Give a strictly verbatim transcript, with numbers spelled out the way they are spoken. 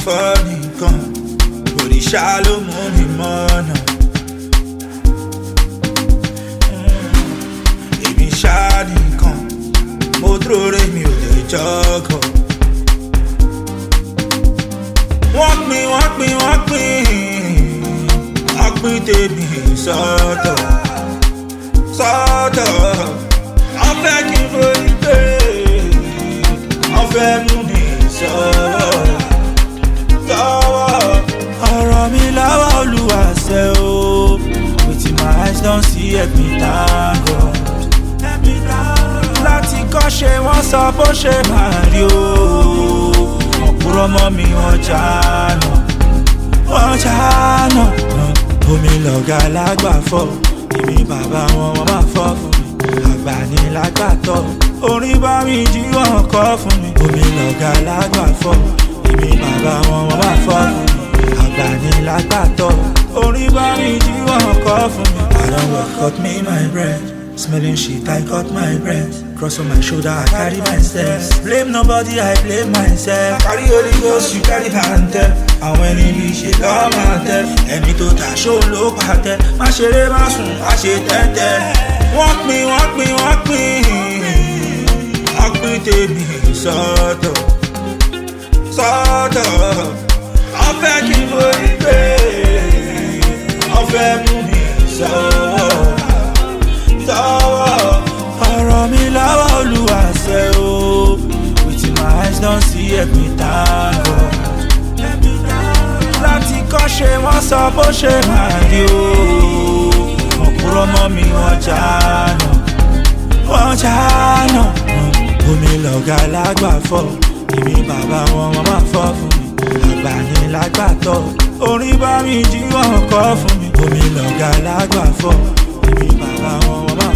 fọ́ nìkan òrìṣà ló mú mi mọ́nà. Èmi ṣá nìkan mo dúró rè mi ò lè jọ́gọ̀. Wọ́n pín wọ́n pín wọ́n pín wọ́n pín tèmi sọ́tọ̀ sọ́tọ̀. Wọ́n fẹ́ kí n forí pé wọ́n fẹ́ mú mi sọ́wọ́ sọ́wọ́. Ọ̀rọ̀ mi lọ́wọ́ Olúwa ṣe o. Wetin my eyes don see help me thank God. Láti kọ́ ṣe wọ́n sọ bó ṣe máa rí o. Ọ̀pọ̀rọ̀ mọ́ mi wọ́n jáná wọ́n jáná. Omi lọ̀gá lágbàfọ̀ èmi bàbá wọn wọ́n máa fọ́ fún mi. Àgbà ni lágbàtọ̀ orin bá mi jí wọ́n kọ́ fún mi. Omi lọ̀gá lágbàfọ̀ èmi bàbá wọn wọ́n máa fọ́ fún mi. Àgbà ni lágbàtọ̀ orin bá mi jí wọ́n kọ́ fún mi. I don work cut me my bread. Smelling shit, I cut my breath. Cross on my shoulder, I carry my steps. Blame nobody, I blame myself. Carry Holy Ghost, you carry handle. And when it be, she come and tell. Ẹni tó ta ṣó ló pàtẹ. Má ṣeré má sùn, má ṣe tẹ́tẹ́. Wọ́n pín, wọ́n pín, wọ́n pín. Wọ́n pín tèmi sọ́tọ̀ sọ́tọ̀. Wọ́n fẹ́ kí n forí pé wọ́n fẹ́ mú mi sọ́wọ́ sọ́wọ́. Ọ̀rọ̀ mi lọ́wọ́ Olúwa ṣe o. Wetin my eyes don see help me thank God. Láti kọ́ ṣe wọ́n sọ bó ṣe máa rí o. Ọ̀pọ̀rọ̀ mọ́ mi wọ́n jáná wọ́n jáná. Omi lọ̀gá lágbàfọ̀ èmi bàbá wọn wọ́n máa fọ́ fún mi. Àgbà ni lágbàtọ̀ orin bá mi jí wọ́n kọ́ fún mi. Omi lọ̀gá lágbàfọ̀ èmi bàbá wọn wọ́n máa